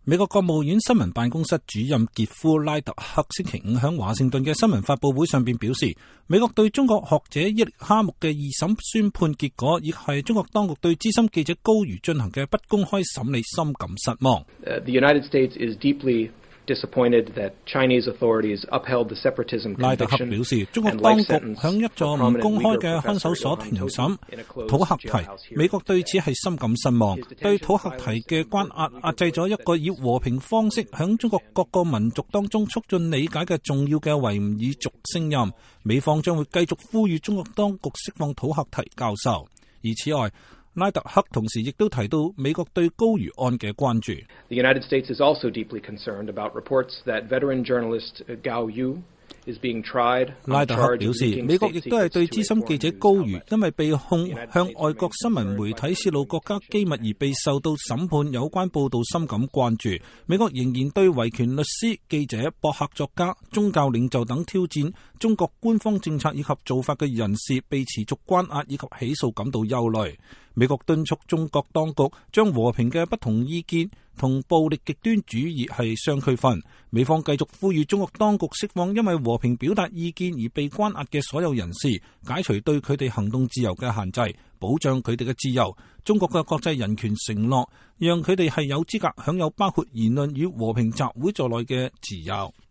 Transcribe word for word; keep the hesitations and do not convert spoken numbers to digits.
美國國務院新聞辦公室主任傑夫拉特克星期五喺華盛頓嘅新聞發佈會上邊表示，美國對中國學者伊力哈木嘅二審宣判結果，亦係中國當局對資深記者高瑜進行嘅不公開審理深感失望。 Uh, the United States is deeply disappointed that Chinese authorities upheld the separatism conviction. 拉特克表示，中國當局響一座唔公開嘅看守所庭審土赫提，美國對此係深感失望，對土赫提嘅關押壓制咗一個以和平方式響中國各個民族當中促進理解嘅重要嘅維吾爾族聲音。美方將會繼續呼籲中國當局釋放土赫提教授。而此外，拉特克同時亦都提到美國對高瑜案嘅關注。 The United States is also deeply concerned about reports that veteran journalist Gao Yu is being tried. 拉特克表示，美國亦都係對資深記者高瑜因為被控向外國新聞媒體泄露國家機密而被受到審判有關報道深感關注。美國仍然對維權律師、記者、博客作家、宗教領袖等挑戰中國官方政策以及做法嘅人士被持續關押以及起訴感到憂慮。美國敦促中國當局將和平嘅不同意見同暴力極端主義係相區分。美方繼續呼籲中國當局釋放因為和平表達意見而被關押嘅所有人士，解除對佢哋行動自由嘅限制，保障佢哋嘅自由。中國嘅國際人權承諾，讓佢哋係有資格享有包括言論與和平集會在內嘅自由。